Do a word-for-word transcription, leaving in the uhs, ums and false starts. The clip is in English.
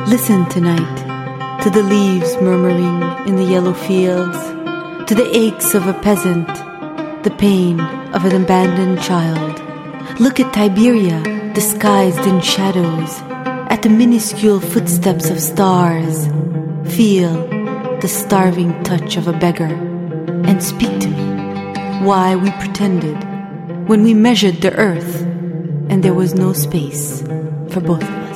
Listen tonight to the leaves murmuring in the yellow fields, to the aches of a peasant, the pain of an abandoned child. Look at Tiberia disguised in shadows, at the minuscule footsteps of stars. Feel the starving touch of a beggar, and speak to me why we pretended when we measured the earth and there was no space for both of us.